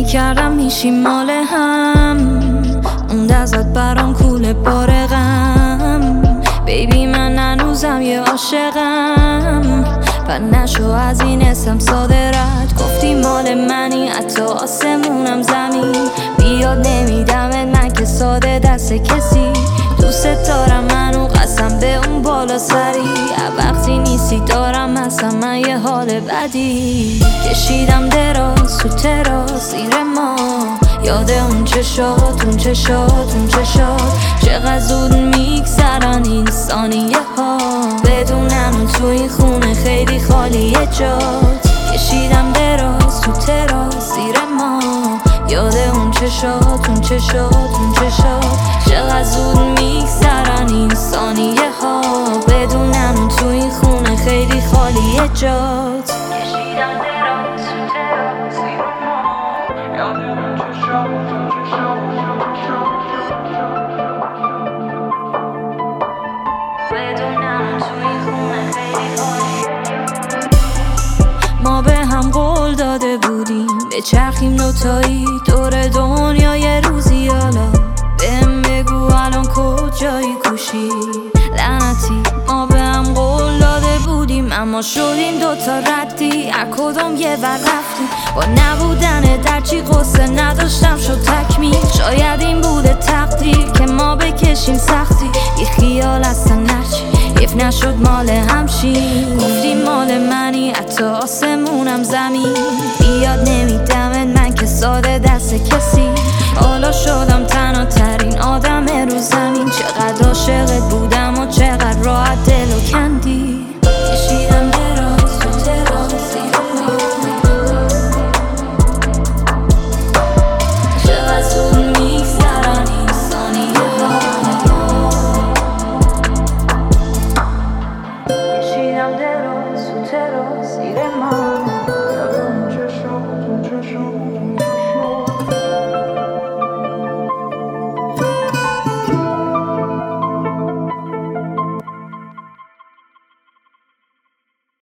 کردم میشی مال هم، اون دستت برام کوله بار غم. بیبی من هنوزم یه عاشقم، پر نشو از این اسم ساده رد. گفتی مال منی حتی آسمونم زمین، بیاد نمیدمت من که ساده دست کسی. دوست دارم منو قسم به اون بالا سری، وقتی نیستی دارم اصلا من یه حال بدی. کشیدم دراز تو تراس زیر ما، یاد اون چشات اون چشات اون چشات. چقدر زود میگذرن این ثانیه ها، بدونم اون تو این خونه خیلی خالیه جات. کشیدم دراز تو تراس زیر ما، یاد اون چشات اون چشات اون چشات. چقدر زود میگذرن این ثانیه ها، بدونم اون تو این خونه خیلی خالیه جات. کشیدم دراز تو تراس زیر ما، یاد اون چشات اون چشات اون چشات. بدونم اون تو این خونه خیلی خالیه. ما به هم قول داده بودیم به چرخیم دوتایی دور دنیا یه روزی. حالا بهم بگو الان کجایی کوشی لعنتی. ما به هم قول داده بودیم اما شدیم دوتا ردی، از کدوم یه ور رفتیم. با نبودن در چی قصه نداشتم شد تکمیل. شاید این بوده تقدیر که ما بکشیم سختی، بی خیال اصلا نرچی حیف نشد مال همشی. گفتی مال منی حتی آسمونم زمین، بیاد نمیدمت